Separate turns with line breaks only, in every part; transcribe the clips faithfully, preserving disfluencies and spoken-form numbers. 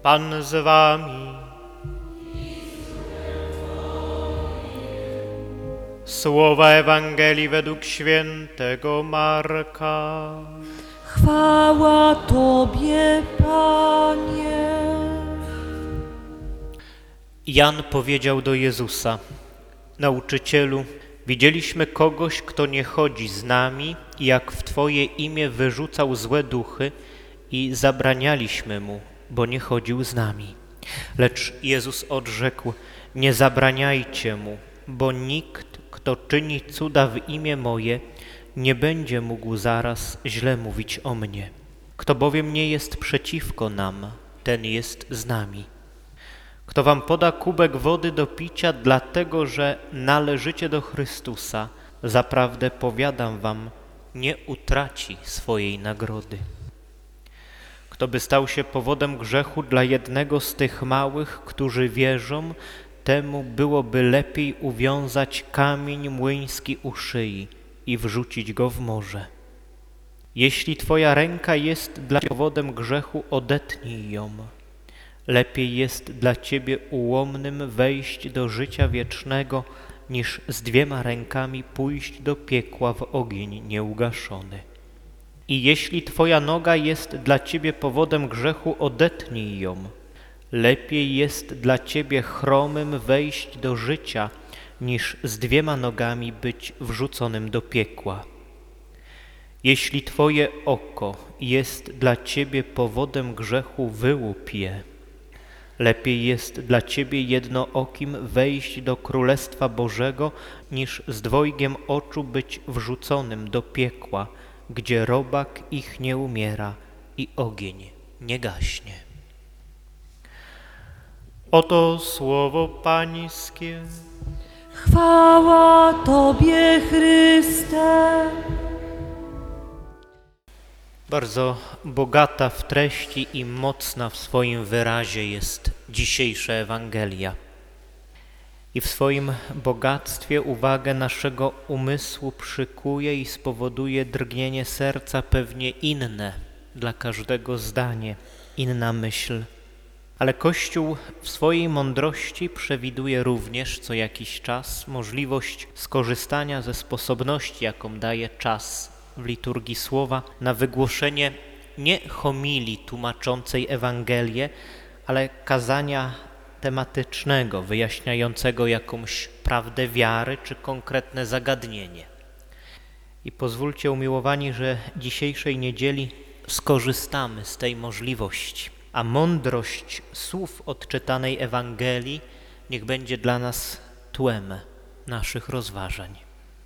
Pan z wami. Słowa Ewangelii według świętego Marka.
Chwała Tobie, Panie.
Jan powiedział do Jezusa: Nauczycielu, widzieliśmy kogoś, kto nie chodzi z nami, jak w Twoje imię wyrzucał złe duchy i zabranialiśmy mu, bo nie chodził z nami. Lecz Jezus odrzekł: nie zabraniajcie mu, bo nikt, kto czyni cuda w imię moje, nie będzie mógł zaraz źle mówić o mnie. Kto bowiem nie jest przeciwko nam, ten jest z nami. Kto wam poda kubek wody do picia, dlatego że należycie do Chrystusa, zaprawdę powiadam wam, nie utraci swojej nagrody. Kto by stał się powodem grzechu dla jednego z tych małych, którzy wierzą, temu byłoby lepiej uwiązać kamień młyński u szyi i wrzucić go w morze. Jeśli twoja ręka jest dla ciebie powodem grzechu, odetnij ją. Lepiej jest dla ciebie ułomnym wejść do życia wiecznego, niż z dwiema rękami pójść do piekła w ogień nieugaszony. I jeśli twoja noga jest dla ciebie powodem grzechu, odetnij ją. Lepiej jest dla ciebie chromym wejść do życia, niż z dwiema nogami być wrzuconym do piekła. Jeśli twoje oko jest dla ciebie powodem grzechu, wyłup je. Lepiej jest dla ciebie jednookim wejść do Królestwa Bożego, niż z dwojgiem oczu być wrzuconym do piekła, gdzie robak ich nie umiera i ogień nie gaśnie. Oto słowo Pańskie.
Chwała Tobie, Chryste.
Bardzo bogata w treści i mocna w swoim wyrazie jest dzisiejsza Ewangelia. I w swoim bogactwie uwagę naszego umysłu przykuje i spowoduje drgnienie serca pewnie inne dla każdego zdanie, inna myśl. Ale Kościół w swojej mądrości przewiduje również co jakiś czas możliwość skorzystania ze sposobności, jaką daje czas w liturgii słowa, na wygłoszenie nie homilii tłumaczącej Ewangelię, ale kazania tematycznego, wyjaśniającego jakąś prawdę wiary czy konkretne zagadnienie. I pozwólcie, umiłowani, że dzisiejszej niedzieli skorzystamy z tej możliwości, a mądrość słów odczytanej Ewangelii niech będzie dla nas tłem naszych rozważań.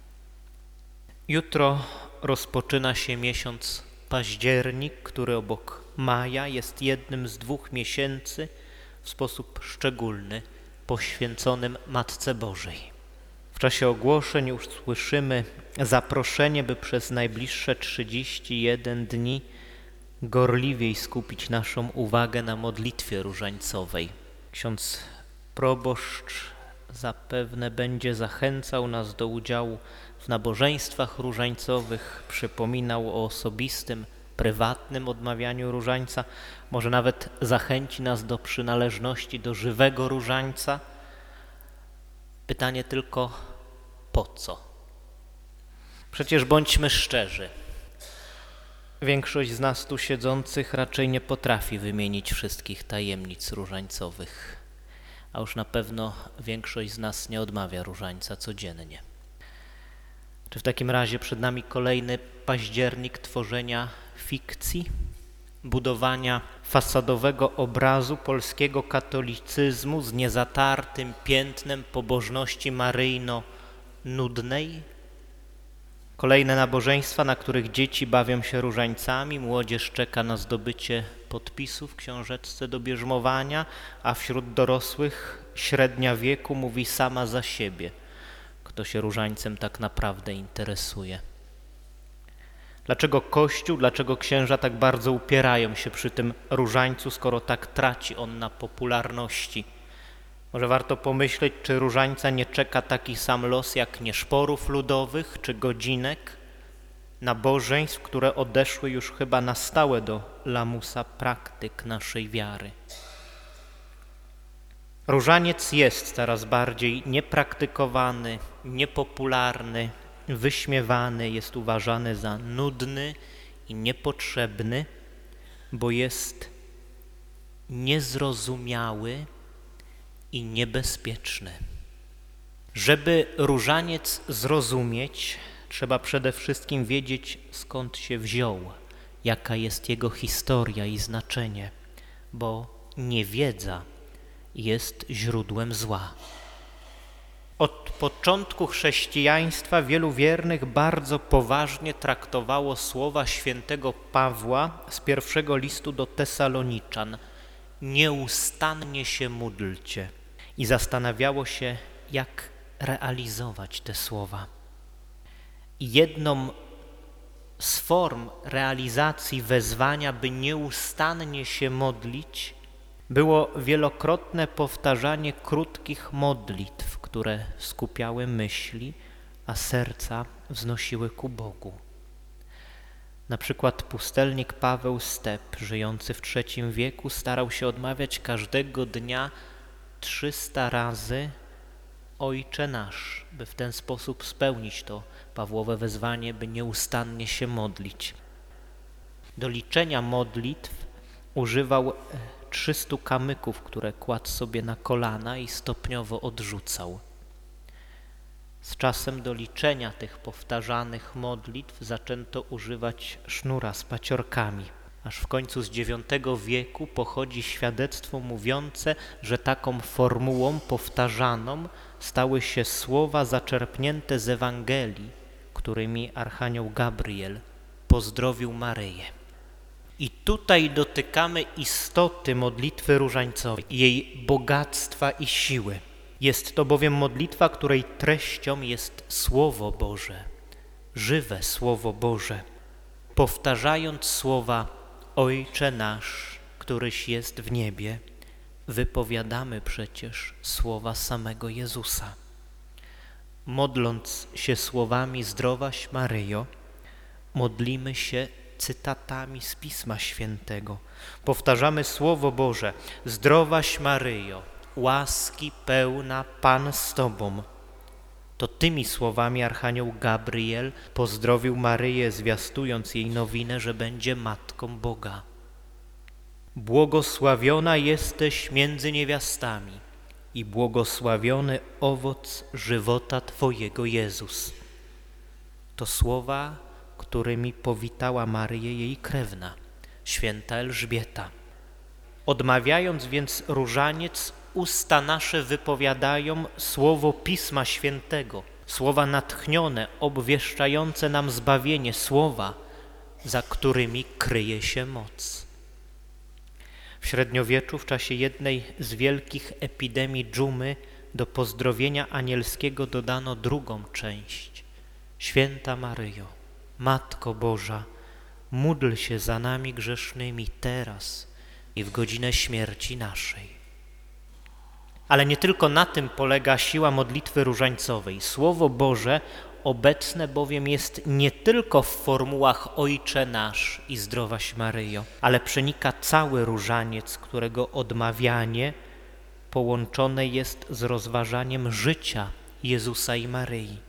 Jutro rozpoczyna się miesiąc październik, który obok maja jest jednym z dwóch miesięcy w sposób szczególny poświęconym Matce Bożej. W czasie ogłoszeń już słyszymy zaproszenie, by przez najbliższe trzydzieści jeden dni gorliwiej skupić naszą uwagę na modlitwie różańcowej. Ksiądz proboszcz zapewne będzie zachęcał nas do udziału w nabożeństwach różańcowych, przypominał o osobistym, prywatnym odmawianiu różańca, może nawet zachęci nas do przynależności do żywego różańca. Pytanie tylko, po co? Przecież bądźmy szczerzy. Większość z nas tu siedzących raczej nie potrafi wymienić wszystkich tajemnic różańcowych, a już na pewno większość z nas nie odmawia różańca codziennie. Czy w takim razie przed nami kolejny październik tworzenia fikcji, budowania fasadowego obrazu polskiego katolicyzmu z niezatartym piętnem pobożności maryjno-nudnej? Kolejne nabożeństwa, na których dzieci bawią się różańcami, młodzież czeka na zdobycie podpisów w książeczce do bierzmowania, a wśród dorosłych średnia wieku mówi sama za siebie, kto się różańcem tak naprawdę interesuje. Dlaczego Kościół, dlaczego księża tak bardzo upierają się przy tym różańcu, skoro tak traci on na popularności? Może warto pomyśleć, czy różańca nie czeka taki sam los jak nieszporów ludowych czy godzinek, nabożeństw, które odeszły już chyba na stałe do lamusa praktyk naszej wiary. Różaniec jest coraz bardziej niepraktykowany, niepopularny, wyśmiewany, jest uważany za nudny i niepotrzebny, bo jest niezrozumiały i niebezpieczny. Żeby różaniec zrozumieć, trzeba przede wszystkim wiedzieć, skąd się wziął, jaka jest jego historia i znaczenie, bo niewiedza jest źródłem zła. Od początku chrześcijaństwa wielu wiernych bardzo poważnie traktowało słowa świętego Pawła z pierwszego listu do Tesaloniczan. Nieustannie się módlcie. I zastanawiało się, jak realizować te słowa. I jedną z form realizacji wezwania, by nieustannie się modlić, było wielokrotne powtarzanie krótkich modlitw, które skupiały myśli, a serca wznosiły ku Bogu. Na przykład pustelnik Paweł Step, żyjący w trzecim wieku, starał się odmawiać każdego dnia trzysta razy Ojcze nasz, by w ten sposób spełnić to Pawłowe wezwanie, by nieustannie się modlić. Do liczenia modlitw używał trzystu kamyków, które kładł sobie na kolana i stopniowo odrzucał. Z czasem do liczenia tych powtarzanych modlitw zaczęto używać sznura z paciorkami, aż w końcu z dziewiątego wieku pochodzi świadectwo mówiące, że taką formułą powtarzaną stały się słowa zaczerpnięte z Ewangelii, którymi archanioł Gabriel pozdrowił Maryję. I tutaj dotykamy istoty modlitwy różańcowej, jej bogactwa i siły. Jest to bowiem modlitwa, której treścią jest Słowo Boże, żywe Słowo Boże. Powtarzając słowa Ojcze nasz, któryś jest w niebie, wypowiadamy przecież słowa samego Jezusa. Modląc się słowami Zdrowaś Maryjo, modlimy się cytatami z Pisma Świętego. Powtarzamy Słowo Boże: Zdrowaś Maryjo, łaski pełna, Pan z Tobą. To tymi słowami archanioł Gabriel pozdrowił Maryję, zwiastując jej nowinę, że będzie matką Boga. Błogosławiona jesteś między niewiastami i błogosławiony owoc żywota Twojego, Jezus. To słowa, którymi powitała Maryję jej krewna, święta Elżbieta. Odmawiając więc różaniec, usta nasze wypowiadają słowo Pisma Świętego, słowa natchnione, obwieszczające nam zbawienie, słowa, za którymi kryje się moc. W średniowieczu, w czasie jednej z wielkich epidemii dżumy, do pozdrowienia anielskiego dodano drugą część. Święta Maryjo, Matko Boża, módl się za nami grzesznymi teraz i w godzinę śmierci naszej. Ale nie tylko na tym polega siła modlitwy różańcowej. Słowo Boże obecne bowiem jest nie tylko w formułach Ojcze nasz i Zdrowaś Maryjo, ale przenika cały różaniec, którego odmawianie połączone jest z rozważaniem życia Jezusa i Maryi.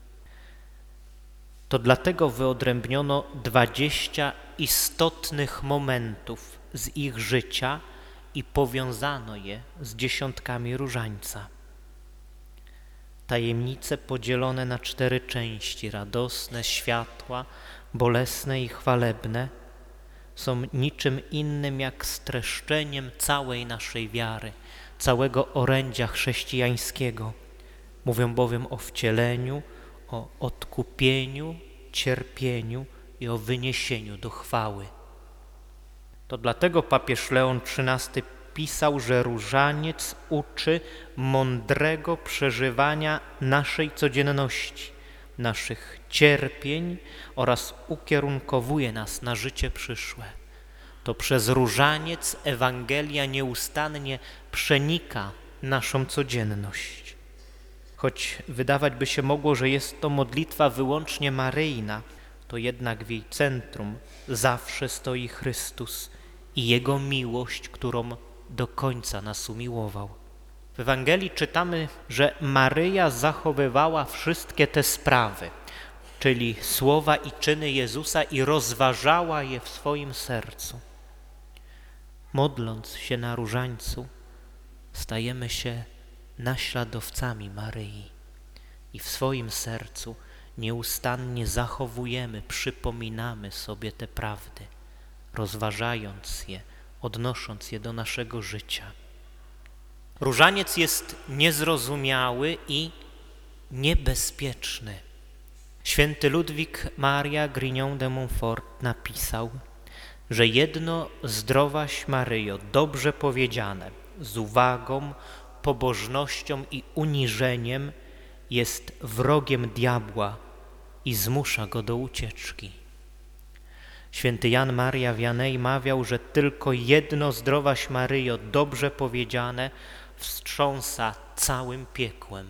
To dlatego wyodrębniono dwadzieścia istotnych momentów z ich życia i powiązano je z dziesiątkami różańca. Tajemnice podzielone na cztery części, radosne, światła, bolesne i chwalebne, są niczym innym jak streszczeniem całej naszej wiary, całego orędzia chrześcijańskiego. Mówią bowiem o wcieleniu, o odkupieniu, cierpieniu i o wyniesieniu do chwały. To dlatego papież Leon trzynasty pisał, że różaniec uczy mądrego przeżywania naszej codzienności, naszych cierpień oraz ukierunkowuje nas na życie przyszłe. To przez różaniec Ewangelia nieustannie przenika naszą codzienność. Choć wydawać by się mogło, że jest to modlitwa wyłącznie maryjna, to jednak w jej centrum zawsze stoi Chrystus i Jego miłość, którą do końca nas umiłował. W Ewangelii czytamy, że Maryja zachowywała wszystkie te sprawy, czyli słowa i czyny Jezusa i rozważała je w swoim sercu. Modląc się na różańcu, stajemy się naśladowcami Maryi i w swoim sercu nieustannie zachowujemy, przypominamy sobie te prawdy, rozważając je, odnosząc je do naszego życia. Różaniec jest niezrozumiały i niebezpieczny. Święty Ludwik Maria Grignon de Montfort napisał, że jedno zdrowaś Maryjo, dobrze powiedziane, z uwagą, pobożnością i uniżeniem jest wrogiem diabła i zmusza go do ucieczki. Święty Jan Maria Vianney mawiał, że tylko jedno zdrowaś Maryjo, dobrze powiedziane, wstrząsa całym piekłem.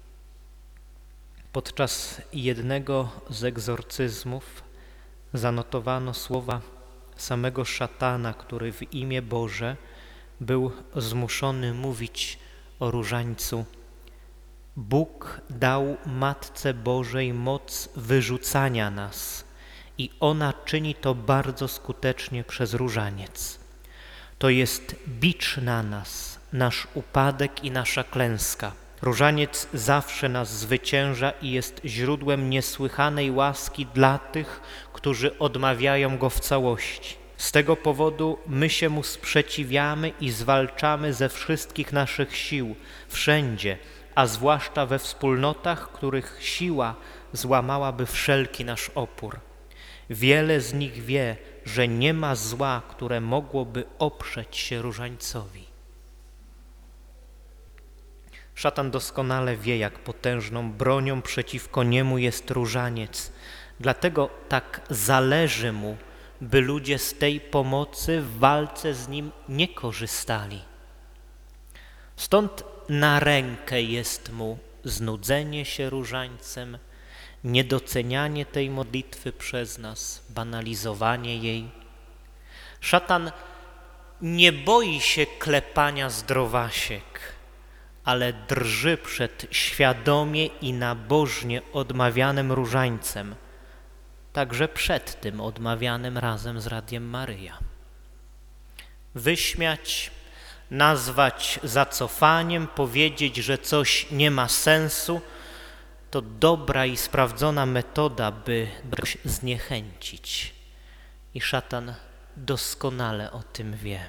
Podczas jednego z egzorcyzmów zanotowano słowa samego szatana, który w imię Boże był zmuszony mówić o różańcu. Bóg dał Matce Bożej moc wyrzucania nas i ona czyni to bardzo skutecznie przez różaniec. To jest bicz na nas, nasz upadek i nasza klęska. Różaniec zawsze nas zwycięża i jest źródłem niesłychanej łaski dla tych, którzy odmawiają go w całości. Z tego powodu my się mu sprzeciwiamy i zwalczamy ze wszystkich naszych sił, wszędzie, a zwłaszcza we wspólnotach, których siła złamałaby wszelki nasz opór. Wiele z nich wie, że nie ma zła, które mogłoby oprzeć się różańcowi. Szatan doskonale wie, jak potężną bronią przeciwko niemu jest różaniec. Dlatego tak zależy mu, by ludzie z tej pomocy w walce z nim nie korzystali. Stąd na rękę jest mu znudzenie się różańcem, niedocenianie tej modlitwy przez nas, banalizowanie jej. Szatan nie boi się klepania zdrowasiek, ale drży przed świadomie i nabożnie odmawianym różańcem, także przed tym odmawianym razem z Radiem Maryja. Wyśmiać, nazwać zacofaniem, powiedzieć, że coś nie ma sensu, to dobra i sprawdzona metoda, by kogoś zniechęcić. I szatan doskonale o tym wie.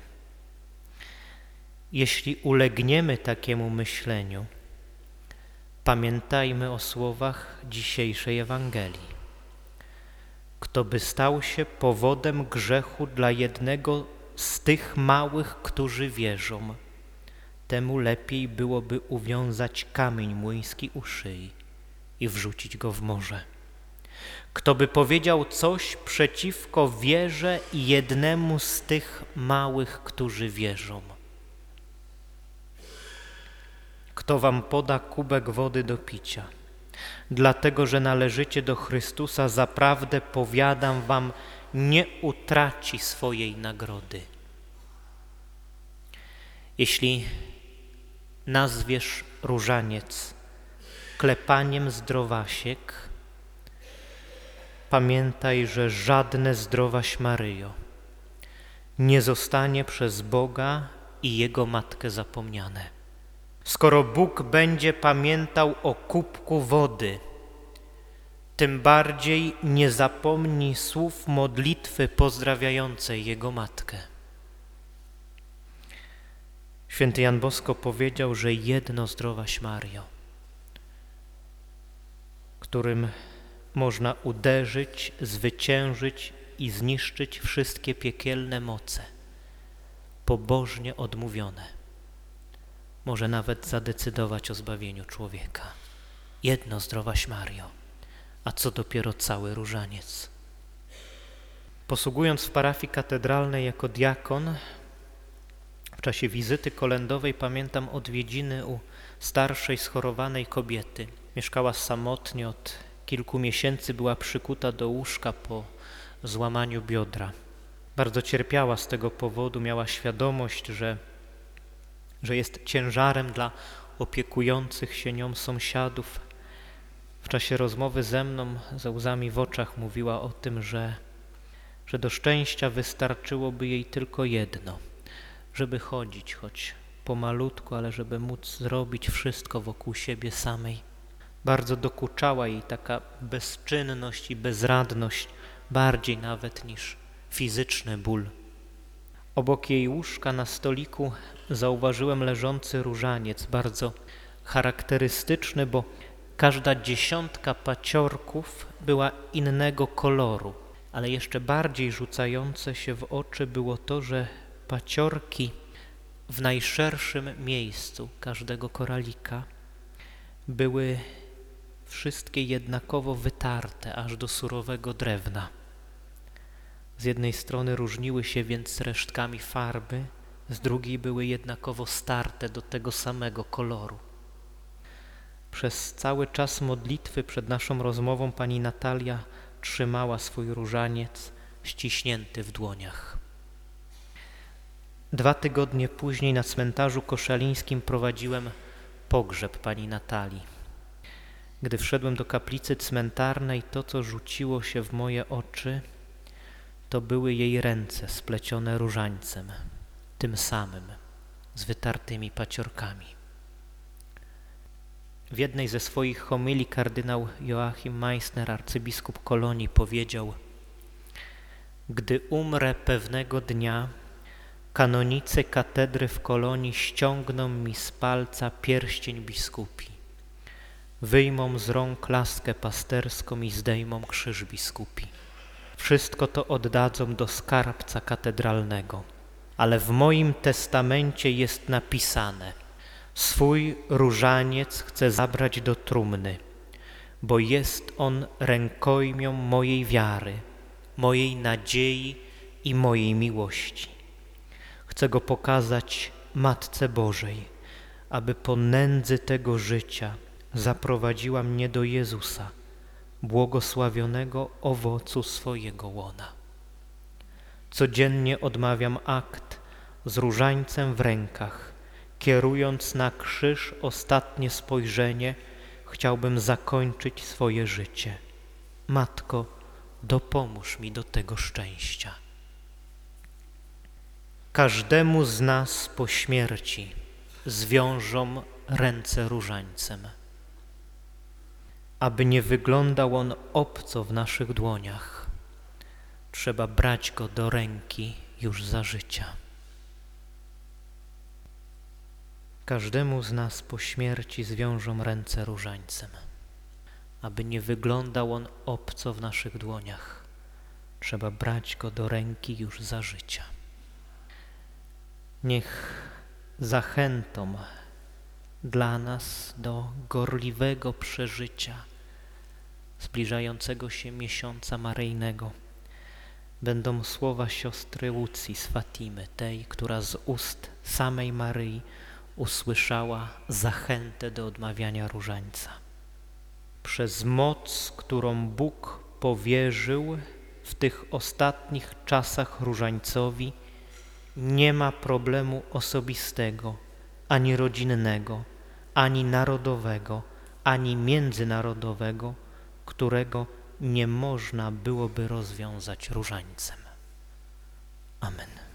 Jeśli ulegniemy takiemu myśleniu, pamiętajmy o słowach dzisiejszej Ewangelii. Kto by stał się powodem grzechu dla jednego z tych małych, którzy wierzą, temu lepiej byłoby uwiązać kamień młyński u szyi i wrzucić go w morze. Kto by powiedział coś przeciwko wierze jednemu z tych małych, którzy wierzą. Kto wam poda kubek wody do picia, dlatego że należycie do Chrystusa, zaprawdę powiadam wam, nie utraci swojej nagrody. Jeśli nazwiesz różaniec klepaniem zdrowasiek, pamiętaj, że żadne zdrowaś Maryjo nie zostanie przez Boga i Jego Matkę zapomniane. Skoro Bóg będzie pamiętał o kubku wody, tym bardziej nie zapomni słów modlitwy pozdrawiającej Jego Matkę. Święty Jan Bosko powiedział, że jedno zdrowaś Mario, którym można uderzyć, zwyciężyć i zniszczyć wszystkie piekielne moce, pobożnie odmówione, może nawet zadecydować o zbawieniu człowieka. Jedno zdrowaś Mario, a co dopiero cały różaniec. Posługując w parafii katedralnej jako diakon, w czasie wizyty kolędowej pamiętam odwiedziny u starszej, schorowanej kobiety. Mieszkała samotnie, od kilku miesięcy była przykuta do łóżka po złamaniu biodra. Bardzo cierpiała z tego powodu, miała świadomość, że że jest ciężarem dla opiekujących się nią sąsiadów. W czasie rozmowy ze mną ze łzami w oczach mówiła o tym, że, że do szczęścia wystarczyłoby jej tylko jedno, żeby chodzić, choć pomalutku, ale żeby móc zrobić wszystko wokół siebie samej. Bardzo dokuczała jej taka bezczynność i bezradność, bardziej nawet niż fizyczny ból. Obok jej łóżka na stoliku zauważyłem leżący różaniec, bardzo charakterystyczny, bo każda dziesiątka paciorków była innego koloru, ale jeszcze bardziej rzucające się w oczy było to, że paciorki w najszerszym miejscu każdego koralika były wszystkie jednakowo wytarte aż do surowego drewna. Z jednej strony różniły się więc resztkami farby, z drugiej były jednakowo starte do tego samego koloru. Przez cały czas modlitwy przed naszą rozmową pani Natalia trzymała swój różaniec ściśnięty w dłoniach. Dwa tygodnie później na cmentarzu koszalińskim prowadziłem pogrzeb pani Natalii. Gdy wszedłem do kaplicy cmentarnej, to, co rzuciło się w moje oczy, to były jej ręce splecione różańcem, tym samym, z wytartymi paciorkami. W jednej ze swoich homilii kardynał Joachim Meissner, arcybiskup Kolonii, powiedział: gdy umrę pewnego dnia, kanonicy katedry w Kolonii ściągną mi z palca pierścień biskupi, wyjmą z rąk laskę pasterską i zdejmą krzyż biskupi. Wszystko to oddadzą do skarbca katedralnego, ale w moim testamencie jest napisane: swój różaniec chcę zabrać do trumny, bo jest on rękojmią mojej wiary, mojej nadziei i mojej miłości. Chcę go pokazać Matce Bożej, aby po nędzy tego życia zaprowadziła mnie do Jezusa, błogosławionego owocu swojego łona. Codziennie odmawiam akt z różańcem w rękach. Kierując na krzyż ostatnie spojrzenie, chciałbym zakończyć swoje życie. Matko, dopomóż mi do tego szczęścia. Każdemu z nas po śmierci zwiążą ręce różańcem, aby nie wyglądał on obco w naszych dłoniach. Trzeba brać go do ręki już za życia. Każdemu z nas po śmierci zwiążą ręce różańcem, aby nie wyglądał on obco w naszych dłoniach. Trzeba brać go do ręki już za życia. Niech zachętą dla nas do gorliwego przeżycia zbliżającego się miesiąca maryjnego będą słowa siostry Łucji z Fatimy, tej, która z ust samej Maryi usłyszała zachętę do odmawiania różańca. Przez moc, którą Bóg powierzył w tych ostatnich czasach różańcowi, nie ma problemu osobistego, ani rodzinnego, ani narodowego, ani międzynarodowego, którego nie można byłoby rozwiązać różańcem. Amen.